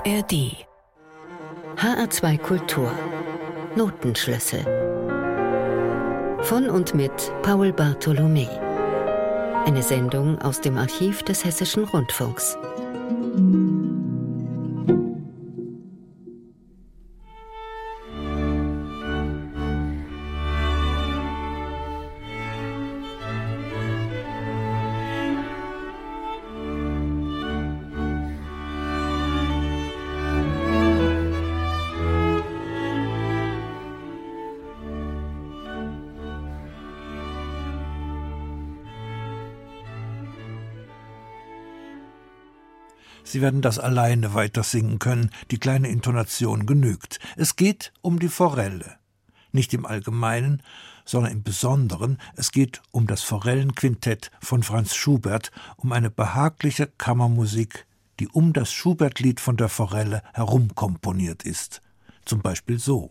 ARD HR2 Kultur Notenschlüssel von und mit Paul Bartholomä. Eine Sendung aus dem Archiv des Hessischen Rundfunks. Sie werden das alleine weiter singen können, die kleine Intonation genügt. Es geht um die Forelle. Nicht im Allgemeinen, sondern im Besonderen. Es geht um das Forellenquintett von Franz Schubert, um eine behagliche Kammermusik, die um das Schubert-Lied von der Forelle herum komponiert ist. Zum Beispiel so.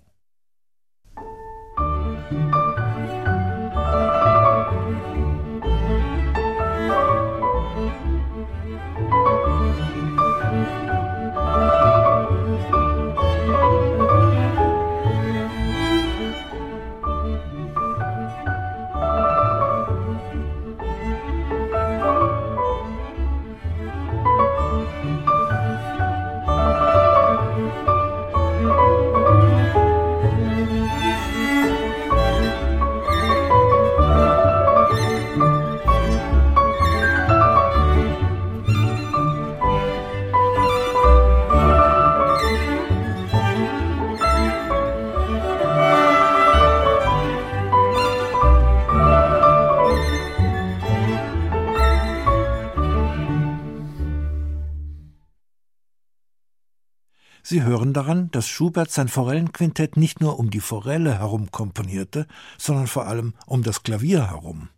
Sie hören daran, dass Schubert sein Forellenquintett nicht nur um die Forelle herum komponierte, sondern vor allem um das Klavier herum.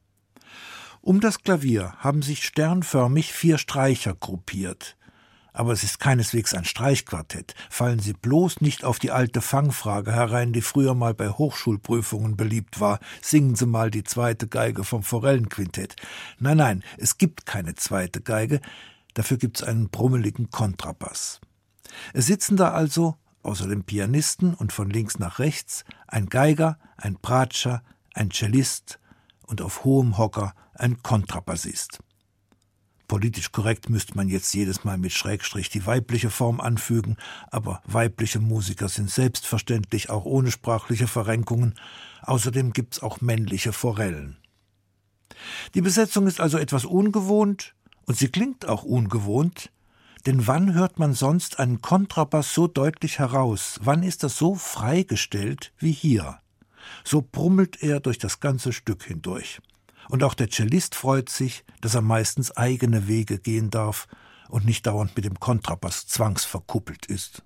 Um das Klavier haben sich sternförmig 4 Streicher gruppiert. Aber es ist keineswegs ein Streichquartett. Fallen Sie bloß nicht auf die alte Fangfrage herein, die früher mal bei Hochschulprüfungen beliebt war. Singen Sie mal die 2. Geige vom Forellenquintett. Nein, es gibt keine 2. Geige. Dafür gibt's einen brummeligen Kontrabass. Es sitzen da also, außer dem Pianisten und von links nach rechts, ein Geiger, ein Bratscher, ein Cellist und auf hohem Hocker ein Kontrabassist. Politisch korrekt müsste man jetzt jedes Mal mit Schrägstrich die weibliche Form anfügen, aber weibliche Musiker sind selbstverständlich auch ohne sprachliche Verrenkungen. Außerdem gibt's auch männliche Forellen. Die Besetzung ist also etwas ungewohnt und sie klingt auch ungewohnt. Denn wann hört man sonst einen Kontrabass so deutlich heraus? Wann ist das so freigestellt wie hier? So brummelt er durch das ganze Stück hindurch. Und auch der Cellist freut sich, dass er meistens eigene Wege gehen darf und nicht dauernd mit dem Kontrabass zwangsverkuppelt ist.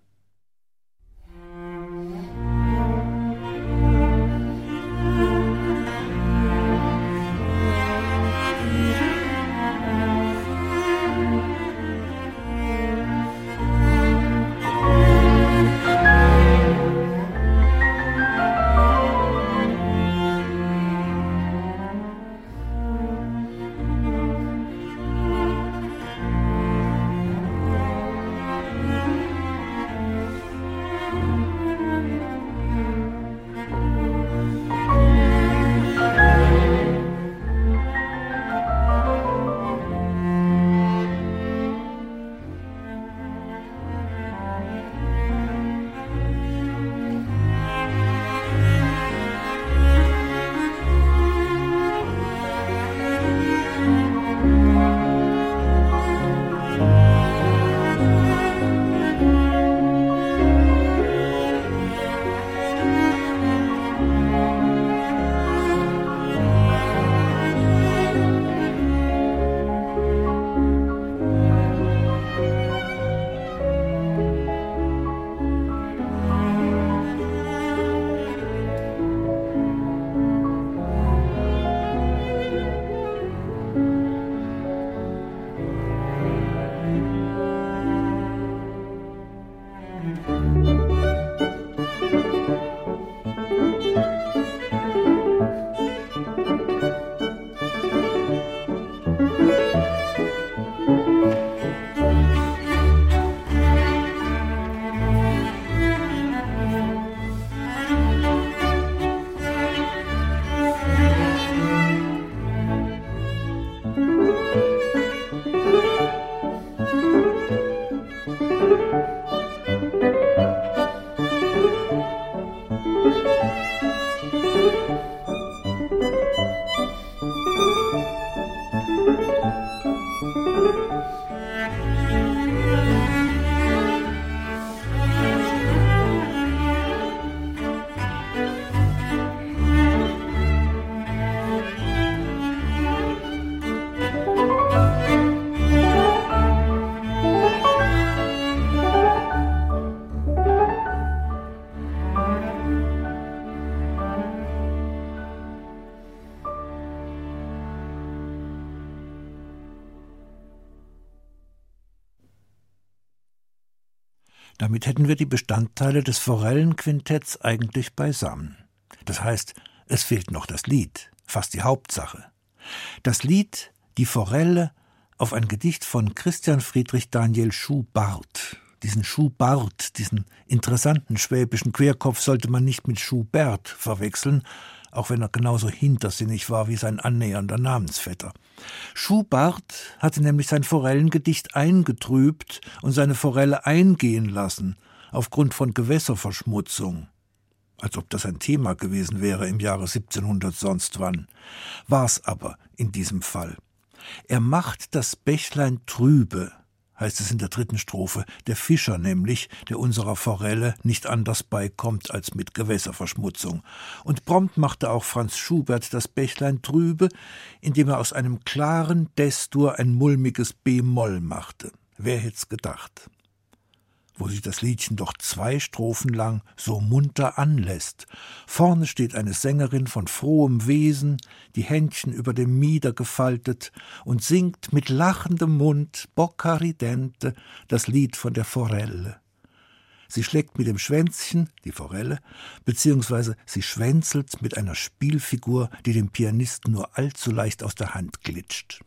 Damit hätten wir die Bestandteile des Forellenquintetts eigentlich beisammen. Das heißt, es fehlt noch das Lied, fast die Hauptsache. Das Lied »Die Forelle« auf ein Gedicht von Christian Friedrich Daniel Schubart. Diesen Schubart, diesen interessanten schwäbischen Querkopf, sollte man nicht mit Schubert verwechseln, auch wenn er genauso hintersinnig war wie sein annähernder Namensvetter. Schubart hatte nämlich sein Forellengedicht eingetrübt und seine Forelle eingehen lassen, aufgrund von Gewässerverschmutzung. Als ob das ein Thema gewesen wäre im Jahre 1700 sonst wann. War's aber in diesem Fall. Er macht das Bächlein trübe, heißt es in der 3. Strophe, der Fischer nämlich, der unserer Forelle nicht anders beikommt als mit Gewässerverschmutzung. Und prompt machte auch Franz Schubert das Bächlein trübe, indem er aus einem klaren Des-Dur ein mulmiges B-Moll machte. Wer hätt's gedacht? Wo sich das Liedchen doch 2 Strophen lang so munter anlässt. Vorne steht eine Sängerin von frohem Wesen, die Händchen über dem Mieder gefaltet und singt mit lachendem Mund, Bocca ridente, das Lied von der Forelle. Sie schlägt mit dem Schwänzchen, die Forelle, beziehungsweise sie schwänzelt mit einer Spielfigur, die dem Pianisten nur allzu leicht aus der Hand glitscht.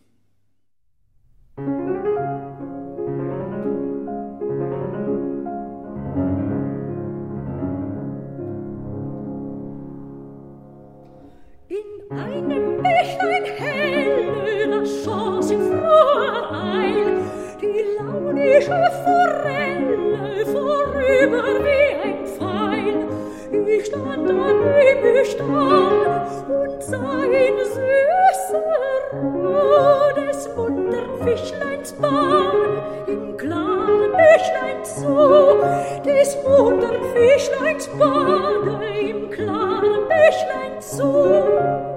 Einem Bächlein helle, da schoss in froher Eil die launische Forelle vorüber wie ein Pfeil. Ich stand an dem Bestand und sah in süßer Ruhe des muntern Fischleins Bahn im klaren Bächlein zu, des muntern Fischleins Bahn im klaren Bächlein zu.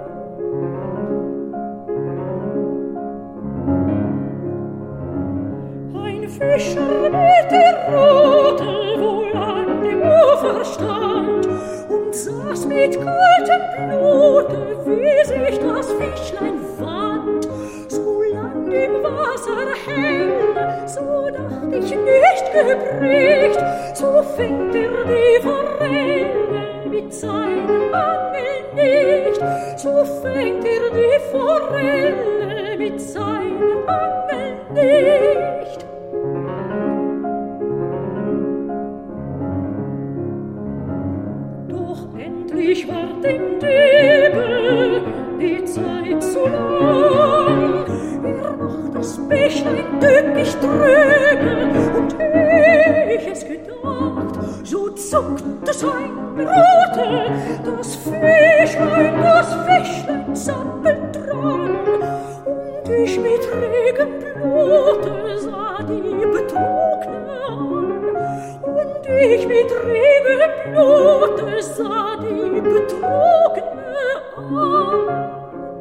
Fischer mit der Rute wohl an dem Ufer stand und saß mit kaltem Blute, wie sich das Fischlein wand. So lang im Wasser hell, so dacht ich nicht gebricht, so fängt die Forelle mit seinem Angel nicht, so fängt die Forelle mit seinem Angel nicht. Ich war dem Diebe die Zeit zu lang. Macht das Bächlein tückisch trübe, und ich es gedacht, so zuckte seine Rute, das Fischlein zappelt dran, und ich mit regem Blute sah die Betrogne an, und ich mit regem Blute sah die Betrogne an.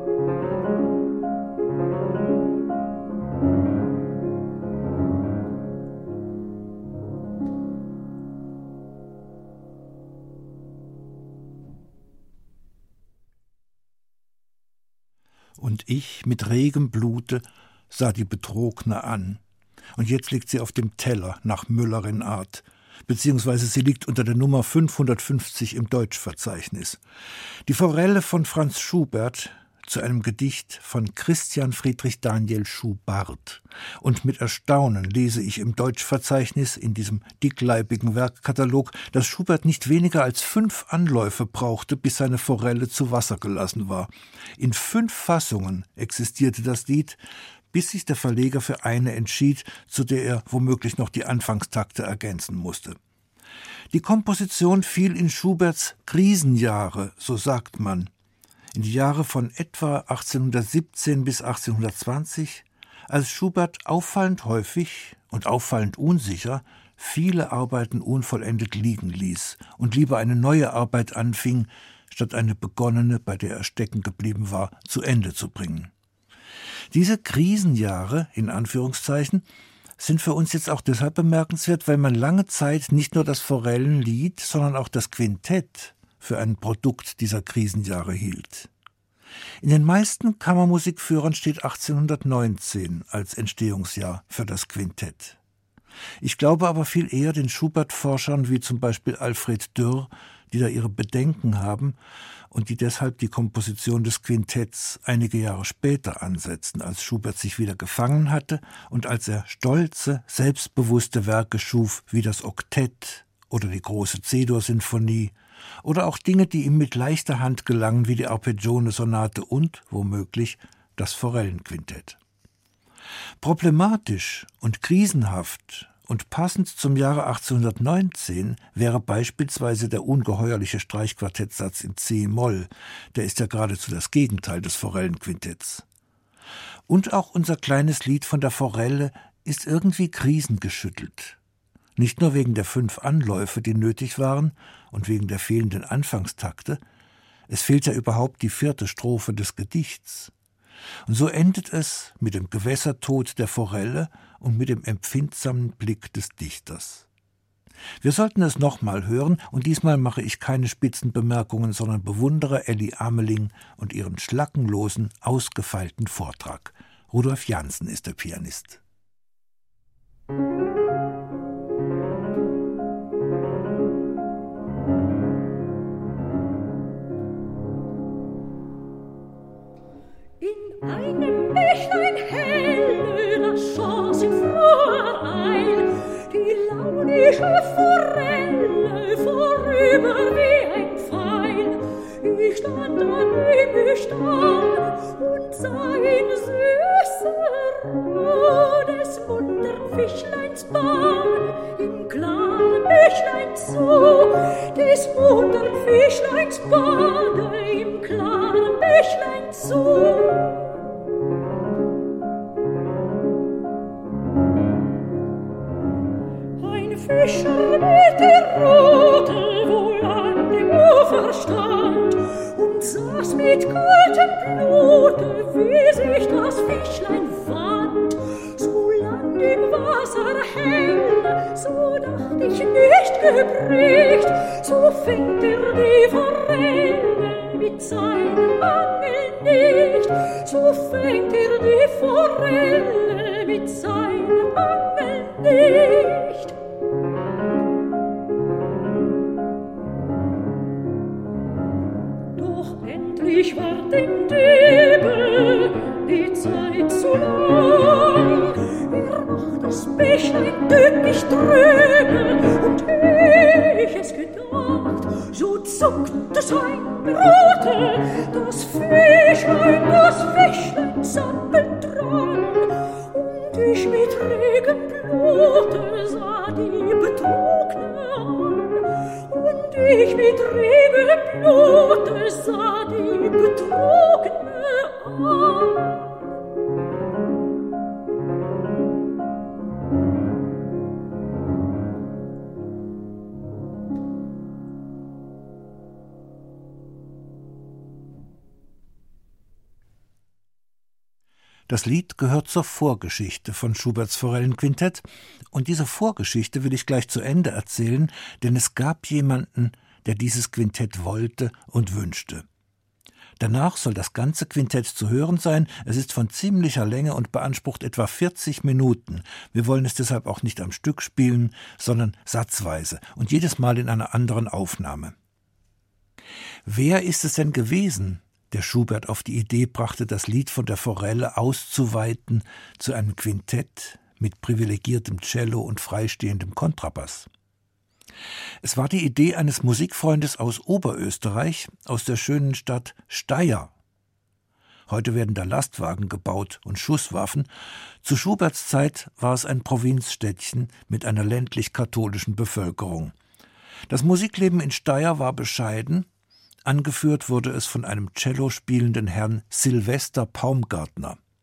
Und ich mit regem Blute sah die Betrogne an. Und jetzt liegt sie auf dem Teller nach Müllerin-Art, beziehungsweise sie liegt unter der Nummer 550 im Deutschverzeichnis. Die Forelle von Franz Schubert zu einem Gedicht von Christian Friedrich Daniel Schubart. Und mit Erstaunen lese ich im Deutschverzeichnis, in diesem dickleibigen Werkkatalog, dass Schubert nicht weniger als 5 Anläufe brauchte, bis seine Forelle zu Wasser gelassen war. In 5 Fassungen existierte das Lied, bis sich der Verleger für eine entschied, zu der er womöglich noch die Anfangstakte ergänzen musste. Die Komposition fiel in Schuberts Krisenjahre, so sagt man, in die Jahre von etwa 1817 bis 1820, Als Schubert auffallend häufig und auffallend unsicher viele Arbeiten unvollendet liegen ließ und lieber eine neue Arbeit anfing, statt eine begonnene, bei der er stecken geblieben war, zu Ende zu bringen. Diese Krisenjahre, in Anführungszeichen, sind für uns jetzt auch deshalb bemerkenswert, weil man lange Zeit nicht nur das Forellenlied, sondern auch das Quintett für ein Produkt dieser Krisenjahre hielt. In den meisten Kammermusikführern steht 1819 als Entstehungsjahr für das Quintett. Ich glaube aber viel eher den Schubert-Forschern wie zum Beispiel Alfred Dürr, die da ihre Bedenken haben und die deshalb die Komposition des Quintetts einige Jahre später ansetzen, als Schubert sich wieder gefangen hatte und als er stolze, selbstbewusste Werke schuf wie das Oktett oder die große C-Dur-Sinfonie oder auch Dinge, die ihm mit leichter Hand gelangen wie die Arpeggione-Sonate und, womöglich, das Forellenquintett. Problematisch und krisenhaft und passend zum Jahre 1819 wäre beispielsweise der ungeheuerliche Streichquartettsatz in C-Moll, der ist ja geradezu das Gegenteil des Forellenquintetts. Und auch unser kleines Lied von der Forelle ist irgendwie krisengeschüttelt. Nicht nur wegen der 5 Anläufe, die nötig waren, und wegen der fehlenden Anfangstakte, es fehlt ja überhaupt die 4. Strophe des Gedichts. Und so endet es mit dem Gewässertod der Forelle und mit dem empfindsamen Blick des Dichters. Wir sollten es nochmal hören, und diesmal mache ich keine spitzen Bemerkungen, sondern bewundere Elli Ameling und ihren schlackenlosen, ausgefeilten Vortrag. Rudolf Jansen ist der Pianist. Einem Bächlein helle, das schoss in froher Eil, die launische Forelle vorüber wie ein Pfeil. Ich stand an dem Bestand und sah in süßer Ruhe des muntern Fischleins Bahn im klaren Bächlein zu, des muntern Fischleins Bahn im klaren Bächlein zu. Fischer mit der Rute wohl an dem Ufer stand und saß mit kaltem Blute, wie sich das Fischlein wand. So lang im Wasser hell, so dacht ich nicht gebricht, so fängt die Forelle mit seinem Angel nicht, so fängt die Forelle mit seinem Angel nicht. Ich war dem Nebel die Zeit zu lang. Macht das Bächlein tückisch drüben, und ich es gedacht, so zuckte sein Rute, das Fischlein zappelt dran, und ich mit regem Blute sah die Betrogene an, und ich mit regem Blute sah die Betrogene an. Das Lied gehört zur Vorgeschichte von Schuberts Forellenquintett, und diese Vorgeschichte will ich gleich zu Ende erzählen, denn es gab jemanden, der dieses Quintett wollte und wünschte. Danach soll das ganze Quintett zu hören sein. Es ist von ziemlicher Länge und beansprucht etwa 40 Minuten. Wir wollen es deshalb auch nicht am Stück spielen, sondern satzweise und jedes Mal in einer anderen Aufnahme. Wer ist es denn gewesen, der Schubert auf die Idee brachte, das Lied von der Forelle auszuweiten zu einem Quintett mit privilegiertem Cello und freistehendem Kontrabass? Es war die Idee eines Musikfreundes aus Oberösterreich, aus der schönen Stadt Steyr. Heute werden da Lastwagen gebaut und Schusswaffen. Zu Schuberts Zeit war es ein Provinzstädtchen mit einer ländlich-katholischen Bevölkerung. Das Musikleben in Steyr war bescheiden. Angeführt wurde es von einem Cello spielenden Herrn Silvester Paumgartner.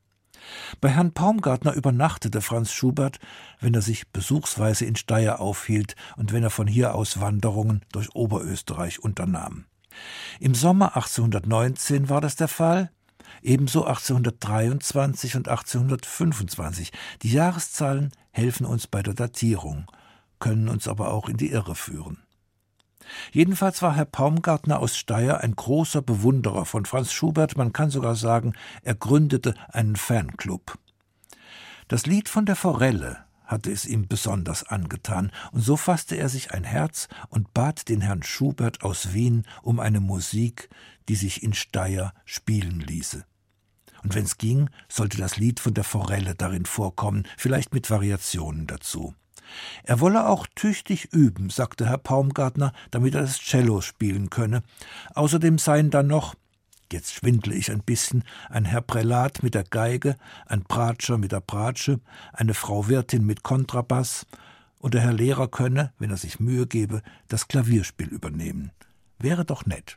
Bei Herrn Paumgartner übernachtete Franz Schubert, wenn er sich besuchsweise in Steyr aufhielt und wenn er von hier aus Wanderungen durch Oberösterreich unternahm. Im Sommer 1819 war das der Fall, ebenso 1823 und 1825. Die Jahreszahlen helfen uns bei der Datierung, können uns aber auch in die Irre führen. Jedenfalls war Herr Paumgartner aus Steyr ein großer Bewunderer von Franz Schubert, man kann sogar sagen, er gründete einen Fanclub. Das Lied von der Forelle hatte es ihm besonders angetan, und so fasste er sich ein Herz und bat den Herrn Schubert aus Wien um eine Musik, die sich in Steyr spielen ließe. Und wenn's ging, sollte das Lied von der Forelle darin vorkommen, vielleicht mit Variationen dazu. Er wolle auch tüchtig üben, sagte Herr Paumgartner, damit er das Cello spielen könne. Außerdem seien da noch, jetzt schwindle ich ein bisschen, ein Herr Prälat mit der Geige, ein Bratscher mit der Bratsche, eine Frau Wirtin mit Kontrabass, und der Herr Lehrer könne, wenn er sich Mühe gebe, das Klavierspiel übernehmen. Wäre doch nett.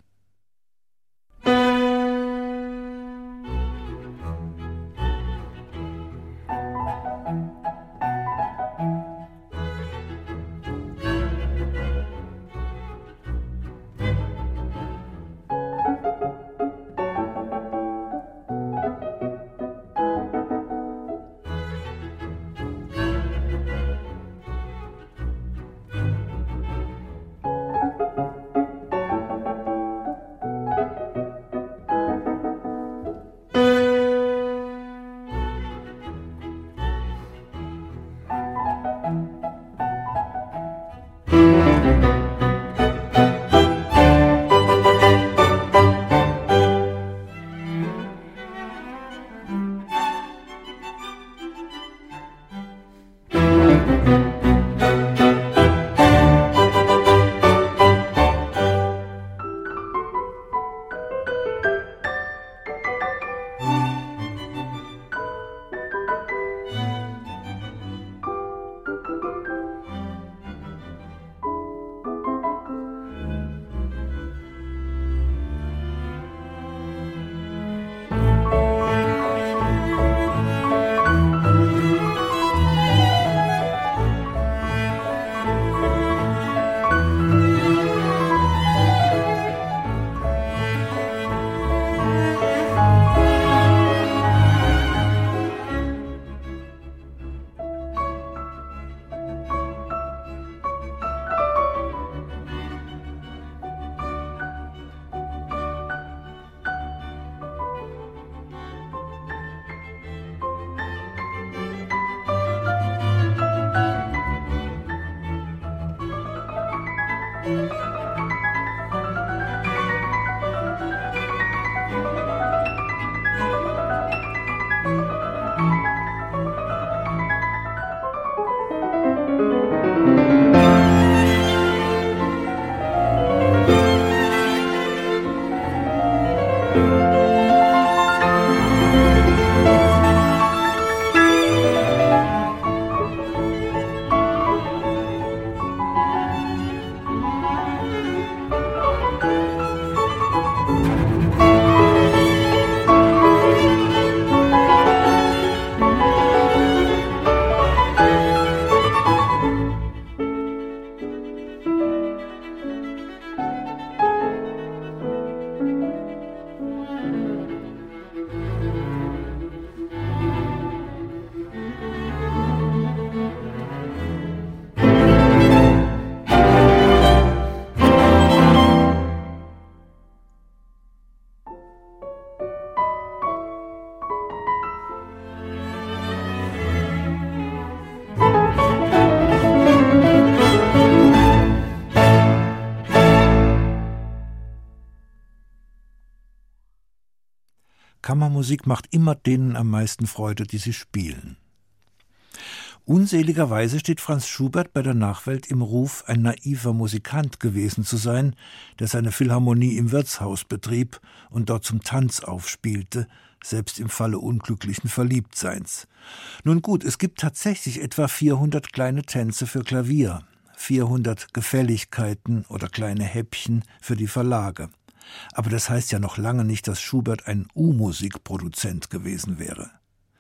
Kammermusik macht immer denen am meisten Freude, die sie spielen. Unseligerweise steht Franz Schubert bei der Nachwelt im Ruf, ein naiver Musikant gewesen zu sein, der seine Philharmonie im Wirtshaus betrieb und dort zum Tanz aufspielte, selbst im Falle unglücklichen Verliebtseins. Nun gut, es gibt tatsächlich etwa 400 kleine Tänze für Klavier, 400 Gefälligkeiten oder kleine Häppchen für die Verlage. Aber das heißt ja noch lange nicht, dass Schubert ein U-Musikproduzent gewesen wäre.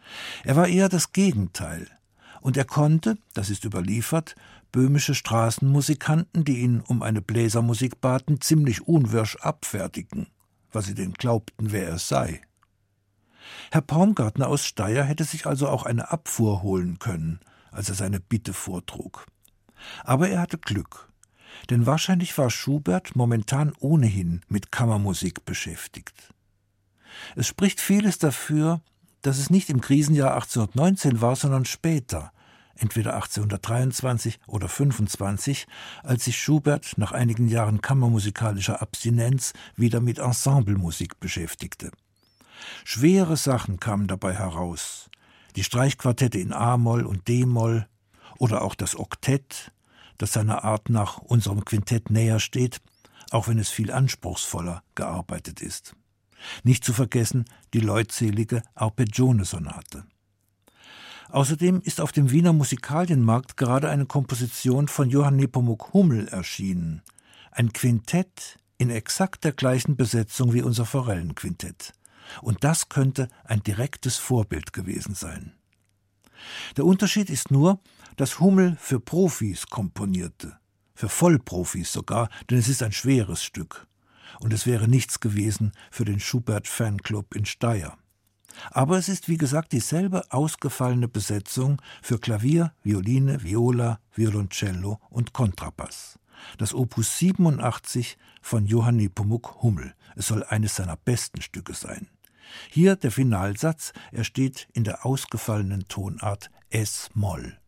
Er war eher das Gegenteil. Und er konnte, das ist überliefert, böhmische Straßenmusikanten, die ihn um eine Bläsermusik baten, ziemlich unwirsch abfertigen, was sie denn glaubten, wer er sei. Herr Paumgartner aus Steyr hätte sich also auch eine Abfuhr holen können, als er seine Bitte vortrug. Aber er hatte Glück, denn wahrscheinlich war Schubert momentan ohnehin mit Kammermusik beschäftigt. Es spricht vieles dafür, dass es nicht im Krisenjahr 1819 war, sondern später, entweder 1823 oder 1825, als sich Schubert nach einigen Jahren kammermusikalischer Abstinenz wieder mit Ensemblemusik beschäftigte. Schwere Sachen kamen dabei heraus, die Streichquartette in A-Moll und D-Moll oder auch das Oktett, das seiner Art nach unserem Quintett näher steht, auch wenn es viel anspruchsvoller gearbeitet ist. Nicht zu vergessen die leutselige Arpeggione-Sonate. Außerdem ist auf dem Wiener Musikalienmarkt gerade eine Komposition von Johann Nepomuk Hummel erschienen. Ein Quintett in exakt der gleichen Besetzung wie unser Forellenquintett. Und das könnte ein direktes Vorbild gewesen sein. Der Unterschied ist nur, dass Hummel für Profis komponierte. Für Vollprofis sogar, denn es ist ein schweres Stück. Und es wäre nichts gewesen für den Schubert-Fanclub in Steyr. Aber es ist, wie gesagt, dieselbe ausgefallene Besetzung für Klavier, Violine, Viola, Violoncello und Kontrabass. Das Opus 87 von Johann Nepomuk Hummel. Es soll eines seiner besten Stücke sein. Hier der Finalsatz, er steht in der ausgefallenen Tonart S-Moll.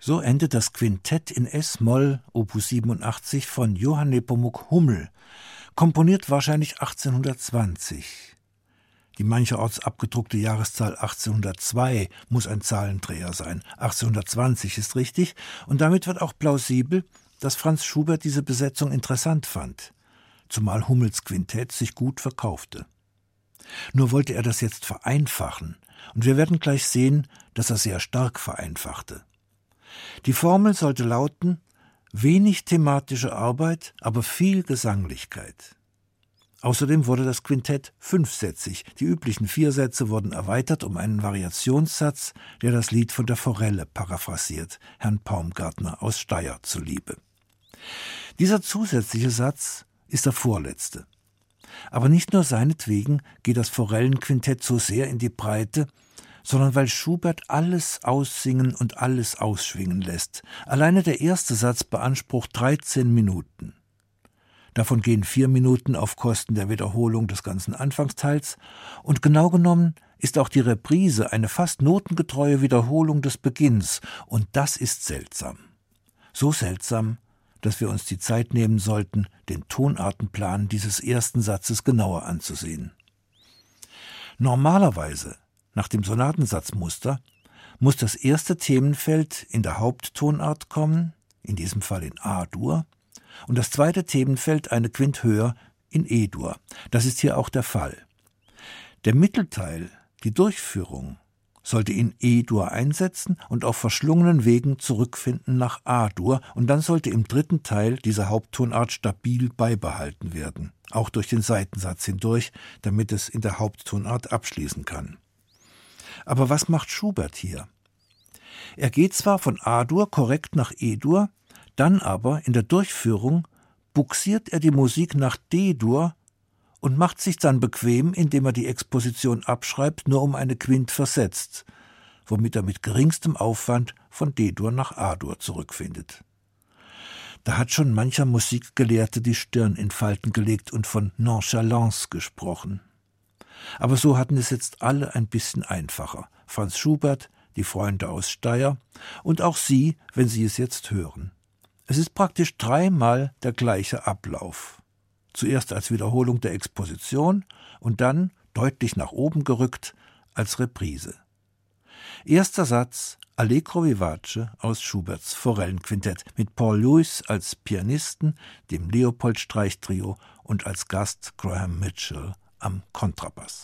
So endet das Quintett in S-Moll Opus 87 von Johann Nepomuk Hummel, komponiert wahrscheinlich 1820. Die mancherorts abgedruckte Jahreszahl 1802 muss ein Zahlendreher sein. 1820 ist richtig, und damit wird auch plausibel, dass Franz Schubert diese Besetzung interessant fand, zumal Hummels Quintett sich gut verkaufte. Nur wollte er das jetzt vereinfachen, und wir werden gleich sehen, dass er sehr stark vereinfachte. Die Formel sollte lauten: wenig thematische Arbeit, aber viel Gesanglichkeit. Außerdem wurde das Quintett fünfsätzig. Die üblichen 4 Sätze wurden erweitert um einen Variationssatz, der das Lied von der Forelle paraphrasiert, Herrn Paumgartner aus Steyr zuliebe. Dieser zusätzliche Satz ist der vorletzte. Aber nicht nur seinetwegen geht das Forellenquintett so sehr in die Breite, sondern weil Schubert alles aussingen und alles ausschwingen lässt. Alleine der erste Satz beansprucht 13 Minuten. Davon gehen 4 Minuten auf Kosten der Wiederholung des ganzen Anfangsteils, und genau genommen ist auch die Reprise eine fast notengetreue Wiederholung des Beginns, und das ist seltsam. So seltsam, dass wir uns die Zeit nehmen sollten, den Tonartenplan dieses ersten Satzes genauer anzusehen. Normalerweise, nach dem Sonatensatzmuster, muss das erste Themenfeld in der Haupttonart kommen, in diesem Fall in A-Dur, und das zweite Themenfeld eine Quint höher in E-Dur. Das ist hier auch der Fall. Der Mittelteil, die Durchführung, sollte in E-Dur einsetzen und auf verschlungenen Wegen zurückfinden nach A-Dur, und dann sollte im dritten Teil diese Haupttonart stabil beibehalten werden, auch durch den Seitensatz hindurch, damit es in der Haupttonart abschließen kann. Aber was macht Schubert hier? Er geht zwar von A-Dur korrekt nach E-Dur, dann aber in der Durchführung buxiert er die Musik nach D-Dur und macht sich dann bequem, indem er die Exposition abschreibt, nur um eine Quint versetzt, womit er mit geringstem Aufwand von D-Dur nach A-Dur zurückfindet. Da hat schon mancher Musikgelehrte die Stirn in Falten gelegt und von Nonchalance gesprochen. Aber so hatten es jetzt alle ein bisschen einfacher. Franz Schubert, die Freunde aus Steyr und auch Sie, wenn Sie es jetzt hören. Es ist praktisch 3-mal der gleiche Ablauf. Zuerst als Wiederholung der Exposition und dann, deutlich nach oben gerückt, als Reprise. Erster Satz: Allegro vivace aus Schuberts Forellenquintett mit Paul Lewis als Pianisten, dem Leopold-Streichtrio und als Gast Graham Mitchell am Kontrabass.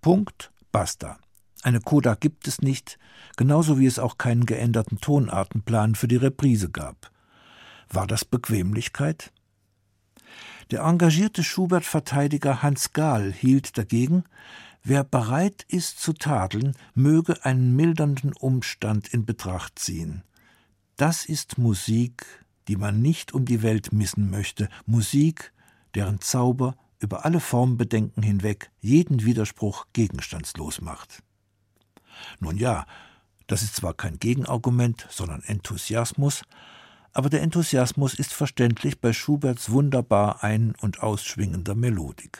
Punkt, basta. Eine Coda gibt es nicht, genauso wie es auch keinen geänderten Tonartenplan für die Reprise gab. War das Bequemlichkeit? Der engagierte Schubert-Verteidiger Hans Gahl hielt dagegen, wer bereit ist zu tadeln, möge einen mildernden Umstand in Betracht ziehen. Das ist Musik, die man nicht um die Welt missen möchte, Musik, deren Zauber über alle Formbedenken hinweg jeden Widerspruch gegenstandslos macht. Nun ja, das ist zwar kein Gegenargument, sondern Enthusiasmus, aber der Enthusiasmus ist verständlich bei Schuberts wunderbar ein- und ausschwingender Melodik.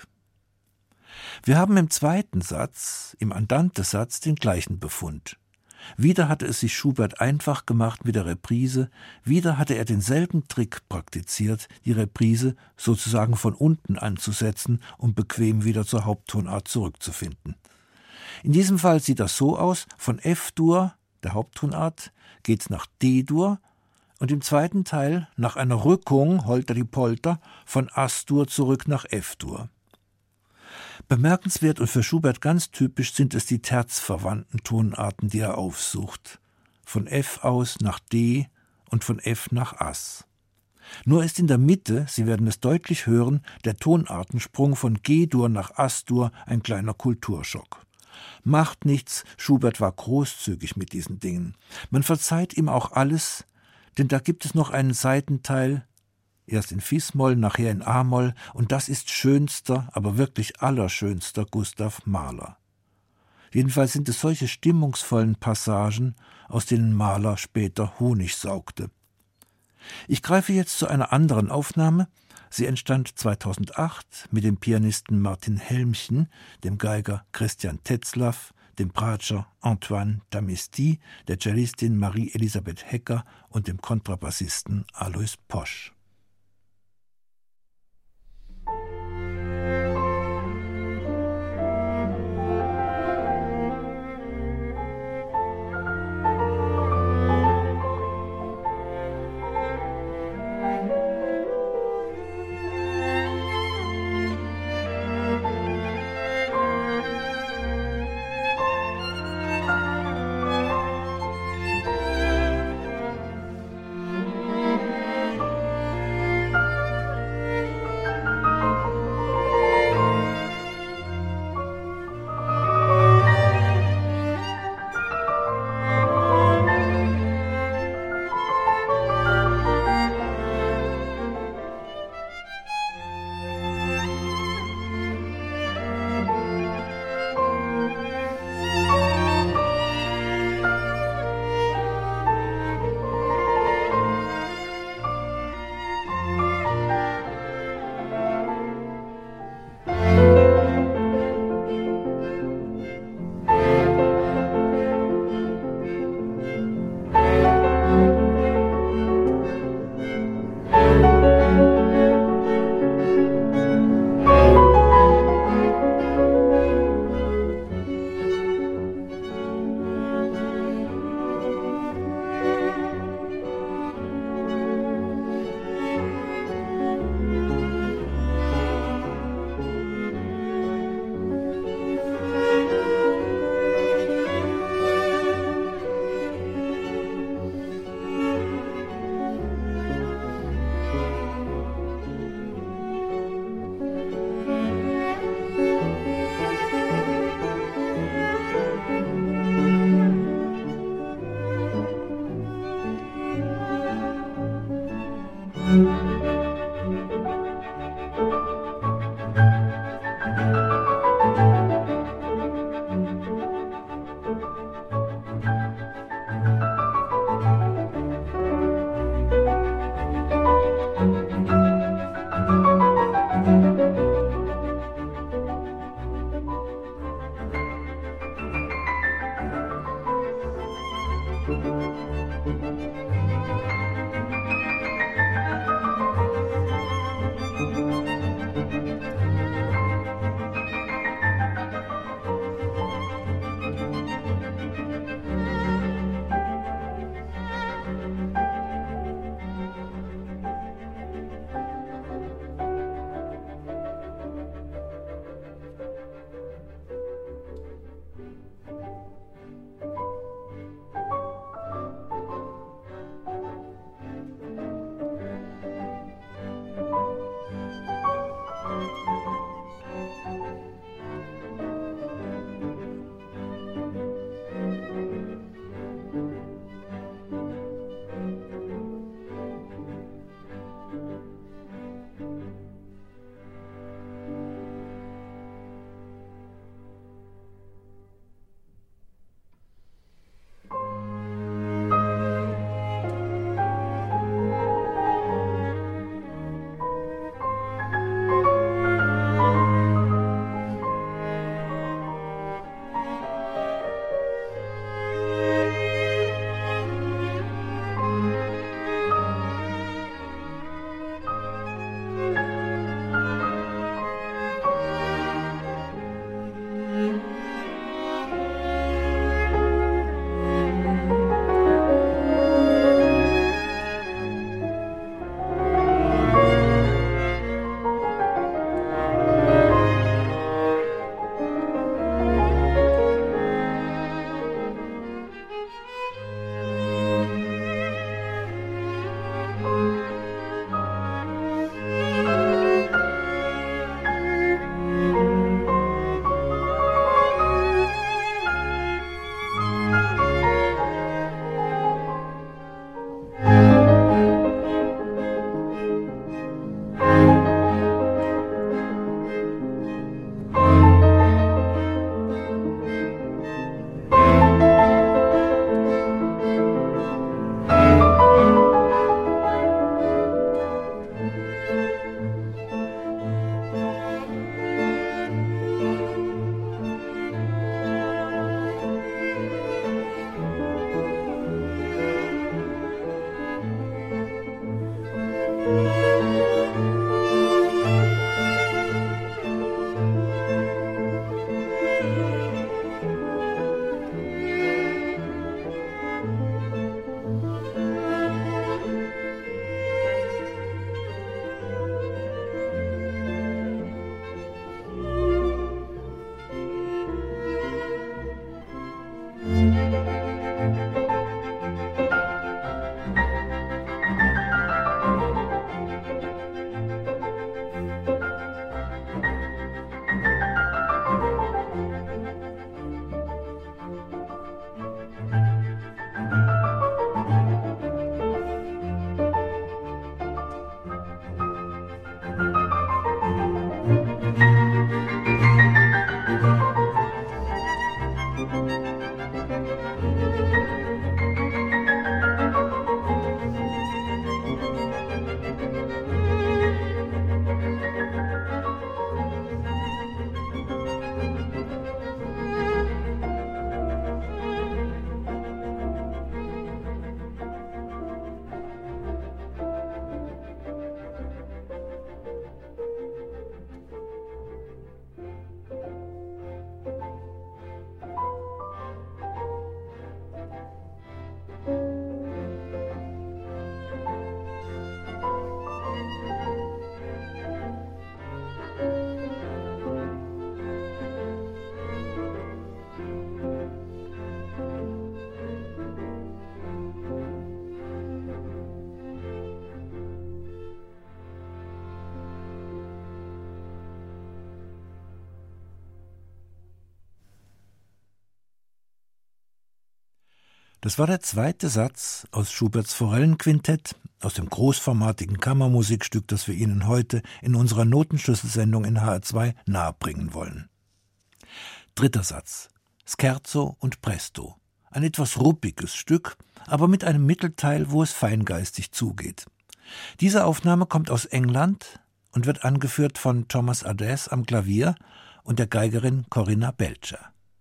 Wir haben im zweiten Satz, im Andante-Satz, den gleichen Befund. Wieder hatte es sich Schubert einfach gemacht mit der Reprise, wieder hatte er denselben Trick praktiziert, die Reprise sozusagen von unten anzusetzen, um bequem wieder zur Haupttonart zurückzufinden. In diesem Fall sieht das so aus, von F-Dur, der Haupttonart, geht's nach D-Dur und im zweiten Teil, nach einer Rückung, holter-die-polter, von As-Dur zurück nach F-Dur. Bemerkenswert und für Schubert ganz typisch sind es die terzverwandten Tonarten, die er aufsucht. Von F aus nach D und von F nach As. Nur ist in der Mitte, Sie werden es deutlich hören, der Tonartensprung von G-Dur nach As-Dur ein kleiner Kulturschock. Macht nichts, Schubert war großzügig mit diesen Dingen. Man verzeiht ihm auch alles, denn da gibt es noch einen Seitenteil, erst in Fis-Moll, nachher in A-Moll, und das ist schönster, aber wirklich allerschönster Gustav Mahler. Jedenfalls sind es solche stimmungsvollen Passagen, aus denen Mahler später Honig saugte. Ich greife jetzt zu einer anderen Aufnahme. Sie entstand 2008 mit dem Pianisten Martin Helmchen, dem Geiger Christian Tetzlaff, dem Bratscher Antoine Damisti, der Cellistin Marie-Elisabeth Hecker und dem Kontrabassisten Alois Posch. Das war der zweite Satz aus Schuberts Forellenquintett, aus dem großformatigen Kammermusikstück, das wir Ihnen heute in unserer Notenschlüsselsendung in HR2 nahebringen wollen. Dritter Satz, Scherzo und Presto. Ein etwas ruppiges Stück, aber mit einem Mittelteil, wo es feingeistig zugeht. Diese Aufnahme kommt aus England und wird angeführt von Thomas Adès am Klavier und der Geigerin Corinna Belcher.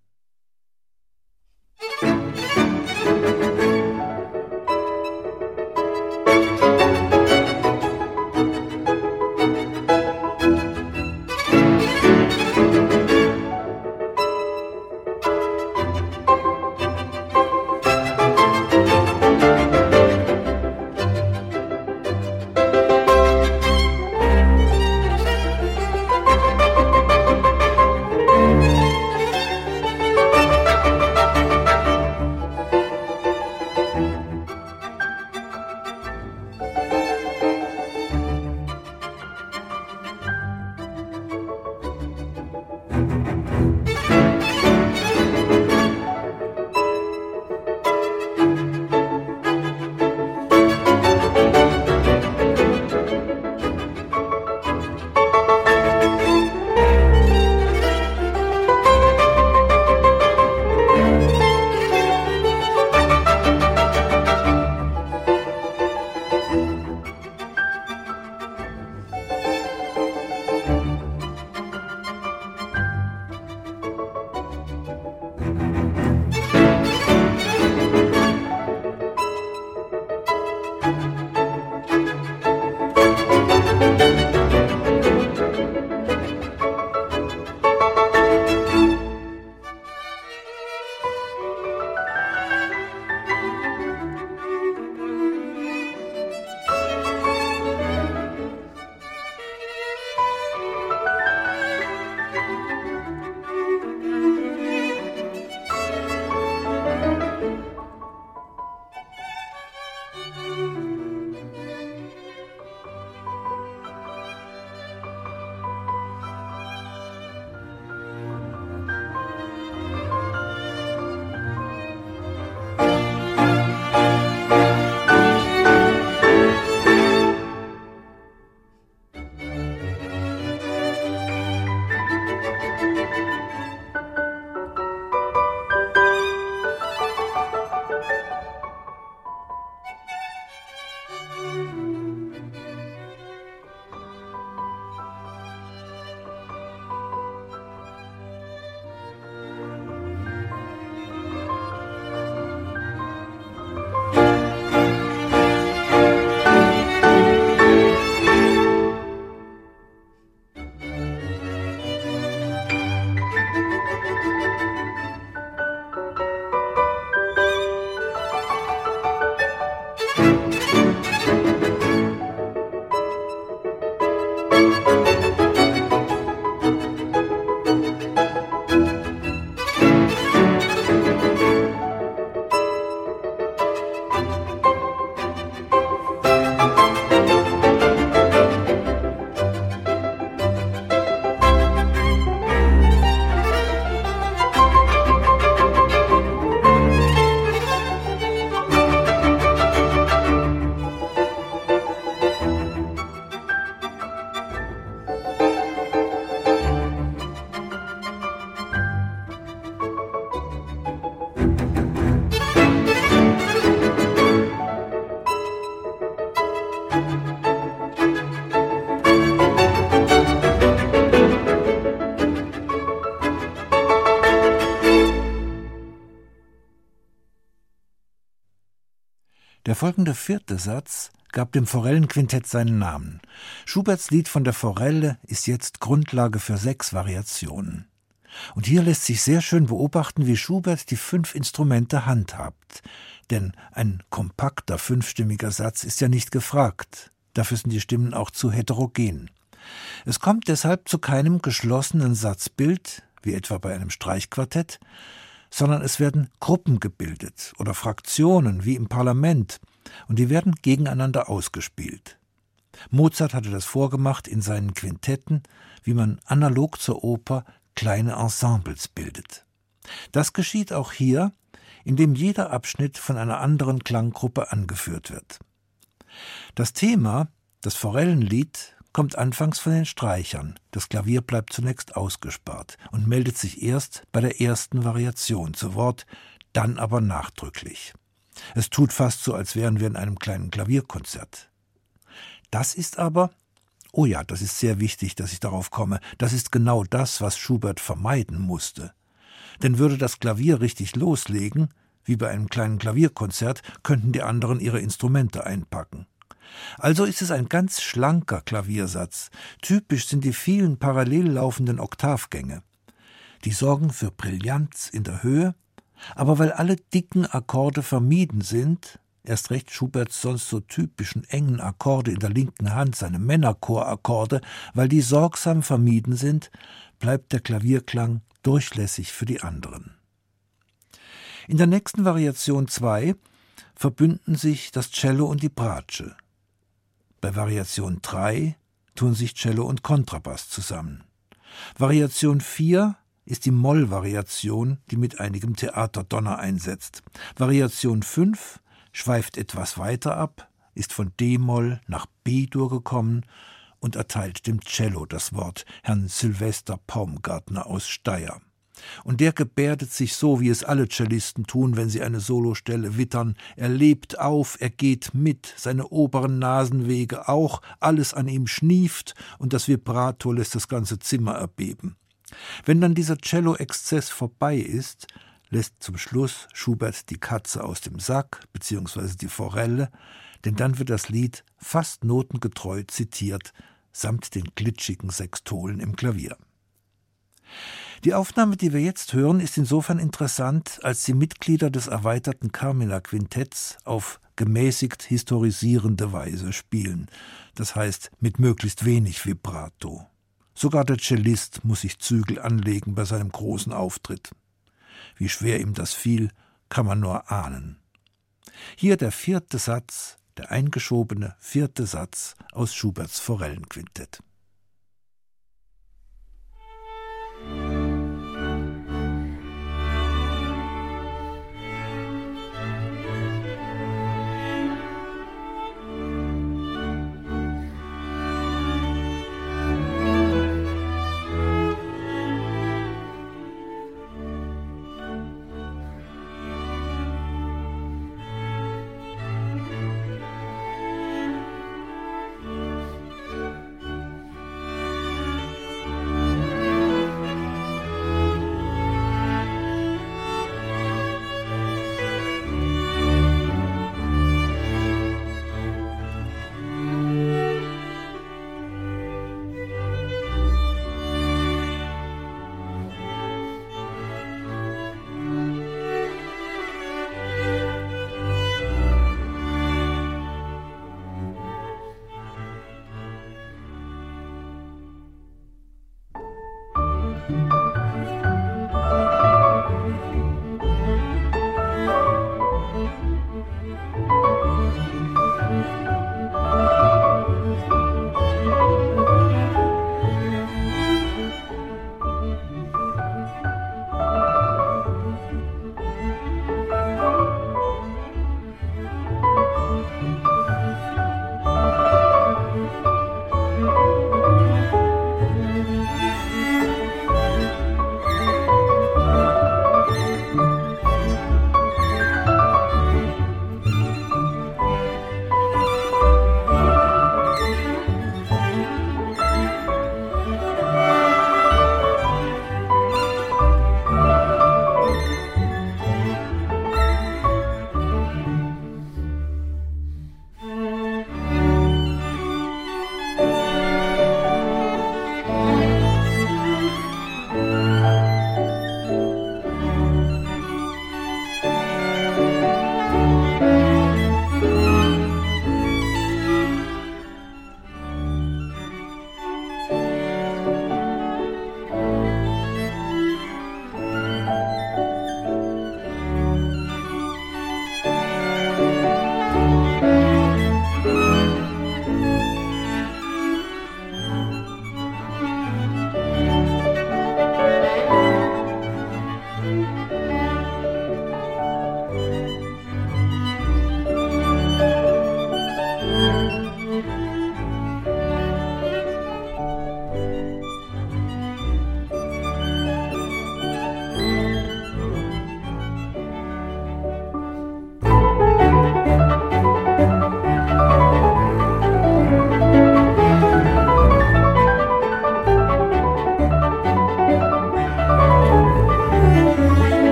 Der folgende vierte Satz gab dem Forellenquintett seinen Namen. Schuberts Lied von der Forelle ist jetzt Grundlage für 6 Variationen. Und hier lässt sich sehr schön beobachten, wie Schubert die 5 Instrumente handhabt. Denn ein kompakter, 5-stimmiger Satz ist ja nicht gefragt. Dafür sind die Stimmen auch zu heterogen. Es kommt deshalb zu keinem geschlossenen Satzbild, wie etwa bei einem Streichquartett, sondern es werden Gruppen gebildet oder Fraktionen wie im Parlament und die werden gegeneinander ausgespielt. Mozart hatte das vorgemacht in seinen Quintetten, wie man analog zur Oper kleine Ensembles bildet. Das geschieht auch hier, in dem jeder Abschnitt von einer anderen Klanggruppe angeführt wird. Das Thema, das Forellenlied, kommt anfangs von den Streichern. Das Klavier bleibt zunächst ausgespart und meldet sich erst bei der ersten Variation zu Wort, dann aber nachdrücklich. Es tut fast so, als wären wir in einem kleinen Klavierkonzert. Das ist aber, oh ja, das ist sehr wichtig, dass ich darauf komme, das ist genau das, was Schubert vermeiden musste. Denn würde das Klavier richtig loslegen, wie bei einem kleinen Klavierkonzert, könnten die anderen ihre Instrumente einpacken. Also ist es ein ganz schlanker Klaviersatz. Typisch sind die vielen parallel laufenden Oktavgänge. Die sorgen für Brillanz in der Höhe, aber weil alle dicken Akkorde vermieden sind, erst recht Schuberts sonst so typischen engen Akkorde in der linken Hand, seine Männerchorakkorde, weil die sorgsam vermieden sind, bleibt der Klavierklang durchlässig für die anderen. In der nächsten Variation 2 verbünden sich das Cello und die Bratsche. Bei Variation 3 tun sich Cello und Kontrabass zusammen. Variation 4 ist die Moll-Variation, die mit einigem Theaterdonner einsetzt. Variation 5 schweift etwas weiter ab, ist von D-Moll nach B-Dur gekommen und erteilt dem Cello das Wort, Herrn Sylvester Paumgartner aus Steyr. Und der gebärdet sich so, wie es alle Cellisten tun, wenn sie eine Solostelle wittern. Er lebt auf, er geht mit, seine oberen Nasenwege auch, alles an ihm schnieft und das Vibrato lässt das ganze Zimmer erbeben. Wenn dann dieser Cello-Exzess vorbei ist, lässt zum Schluss Schubert die Katze aus dem Sack, beziehungsweise die Forelle, denn dann wird das Lied fast notengetreu zitiert, samt den glitschigen Sextolen im Klavier. Die Aufnahme, die wir jetzt hören, ist insofern interessant, als die Mitglieder des erweiterten Carmina-Quintetts auf gemäßigt historisierende Weise spielen, das heißt mit möglichst wenig Vibrato. Sogar der Cellist muss sich Zügel anlegen bei seinem großen Auftritt. Wie schwer ihm das fiel, kann man nur ahnen. Hier der 4. Satz, der eingeschobene 4. Satz aus Schuberts Forellenquintett.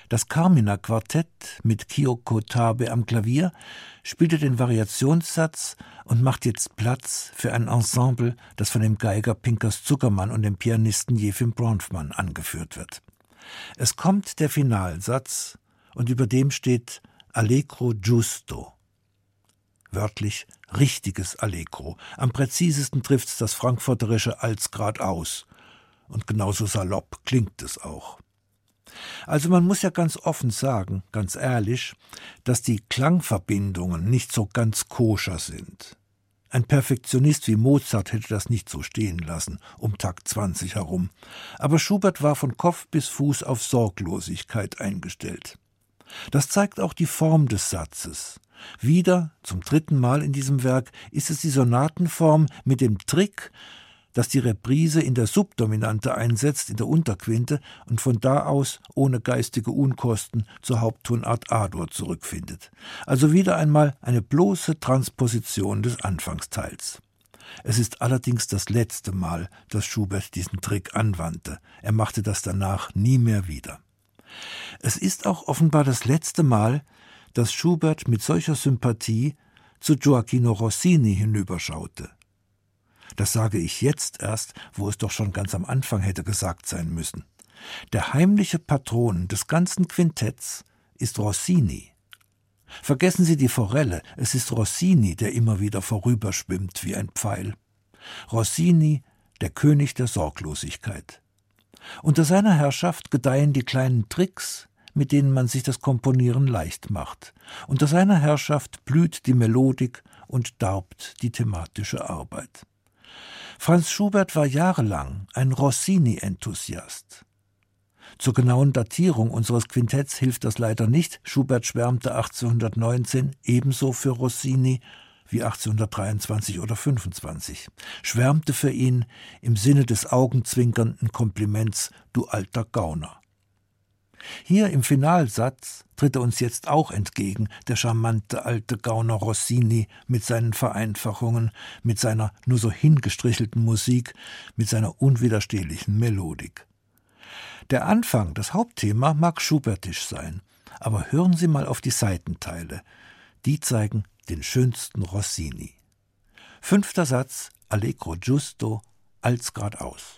Das Carmina-Quartett mit Kyoko Tabe am Klavier spielte den Variationssatz und macht jetzt Platz für ein Ensemble, das von dem Geiger Pinkas Zuckermann und dem Pianisten Jefim Bronfman angeführt wird. Es kommt der Finalsatz und über dem steht Allegro giusto. Wörtlich richtiges Allegro. Am präzisesten trifft's das frankfurterische als grad aus. Und genauso salopp klingt es auch. Also man muss ja ganz offen sagen, ganz ehrlich, dass die Klangverbindungen nicht so ganz koscher sind. Ein Perfektionist wie Mozart hätte das nicht so stehen lassen, um Takt 20 herum. Aber Schubert war von Kopf bis Fuß auf Sorglosigkeit eingestellt. Das zeigt auch die Form des Satzes. Wieder, zum 3. Mal in diesem Werk, ist es die Sonatenform mit dem Trick, dass die Reprise in der Subdominante einsetzt, in der Unterquinte, und von da aus ohne geistige Unkosten zur Haupttonart A-Dur zurückfindet. Also wieder einmal eine bloße Transposition des Anfangsteils. Es ist allerdings das letzte Mal, dass Schubert diesen Trick anwandte. Er machte das danach nie mehr wieder. Es ist auch offenbar das letzte Mal, dass Schubert mit solcher Sympathie zu Gioacchino Rossini hinüberschaute. Das sage ich jetzt erst, wo es doch schon ganz am Anfang hätte gesagt sein müssen. Der heimliche Patron des ganzen Quintetts ist Rossini. Vergessen Sie die Forelle, es ist Rossini, der immer wieder vorüberschwimmt wie ein Pfeil. Rossini, der König der Sorglosigkeit. Unter seiner Herrschaft gedeihen die kleinen Tricks, mit denen man sich das Komponieren leicht macht. Unter seiner Herrschaft blüht die Melodik und darbt die thematische Arbeit. Franz Schubert war jahrelang ein Rossini-Enthusiast. Zur genauen Datierung unseres Quintetts hilft das leider nicht. Schubert schwärmte 1819 ebenso für Rossini wie 1823 oder 25. Schwärmte für ihn im Sinne des augenzwinkernden Kompliments »Du alter Gauner«. Hier im Finalsatz tritt er uns jetzt auch entgegen, der charmante alte Gauner Rossini mit seinen Vereinfachungen, mit seiner nur so hingestrichelten Musik, mit seiner unwiderstehlichen Melodik. Der Anfang, das Hauptthema, mag schubertisch sein, aber hören Sie mal auf die Seitenteile. Die zeigen den schönsten Rossini. 5. Satz, Allegro giusto, als grad aus.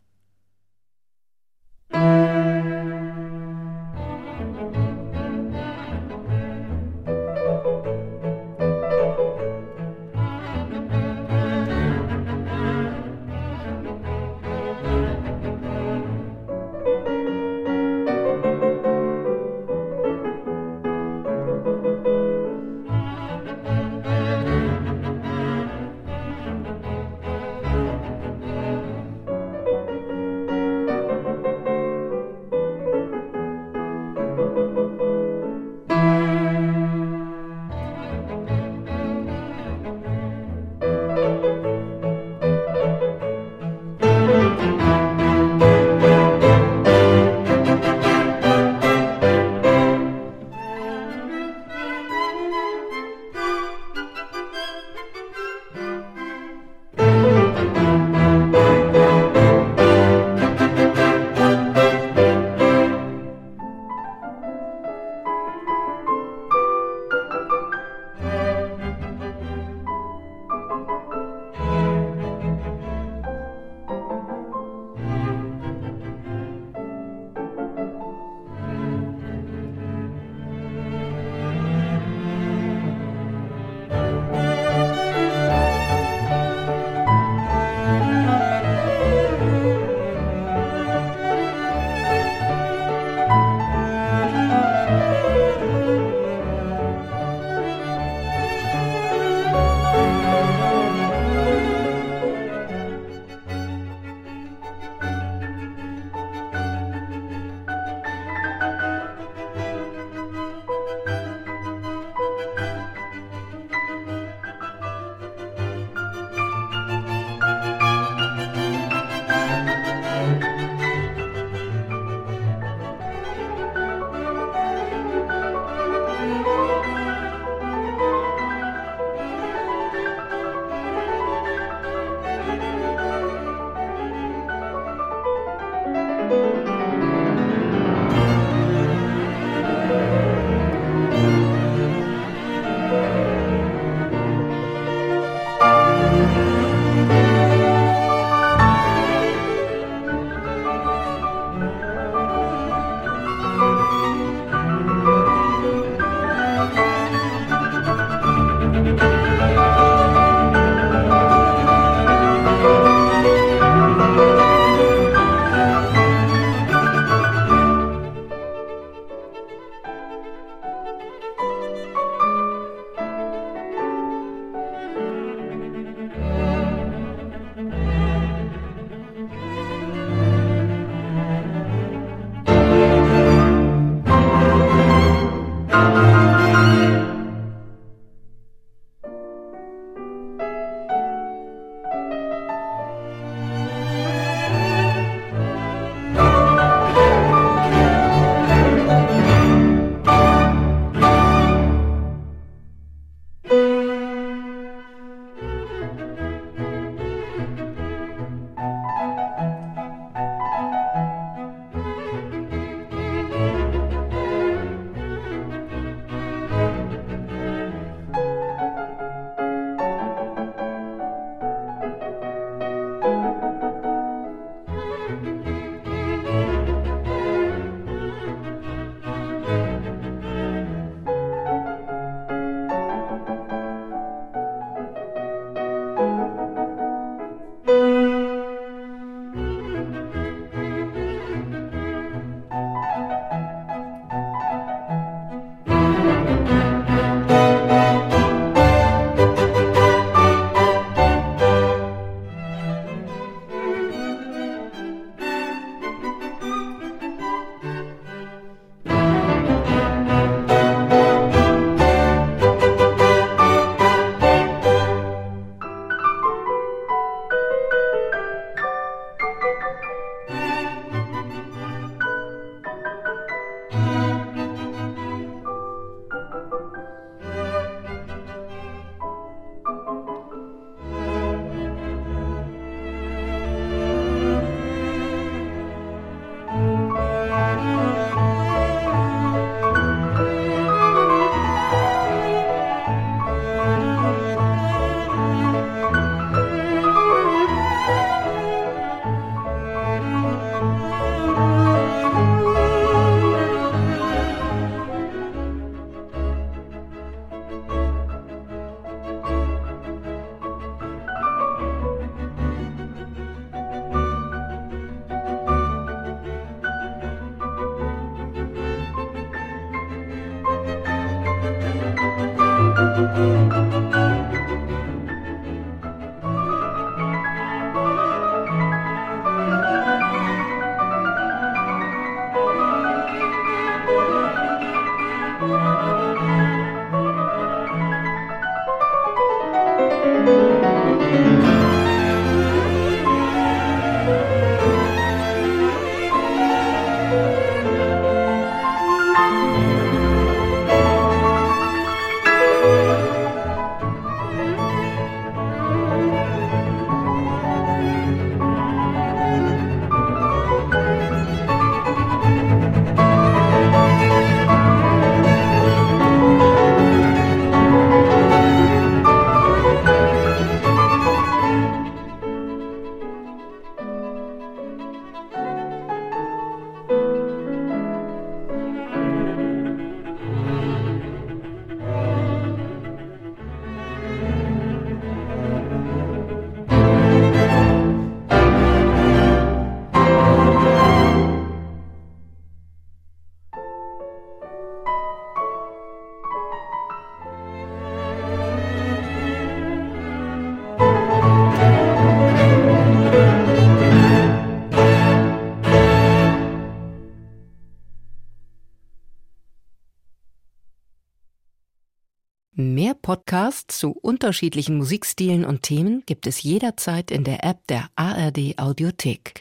Mehr Podcasts zu unterschiedlichen Musikstilen und Themen gibt es jederzeit in der App der ARD Audiothek.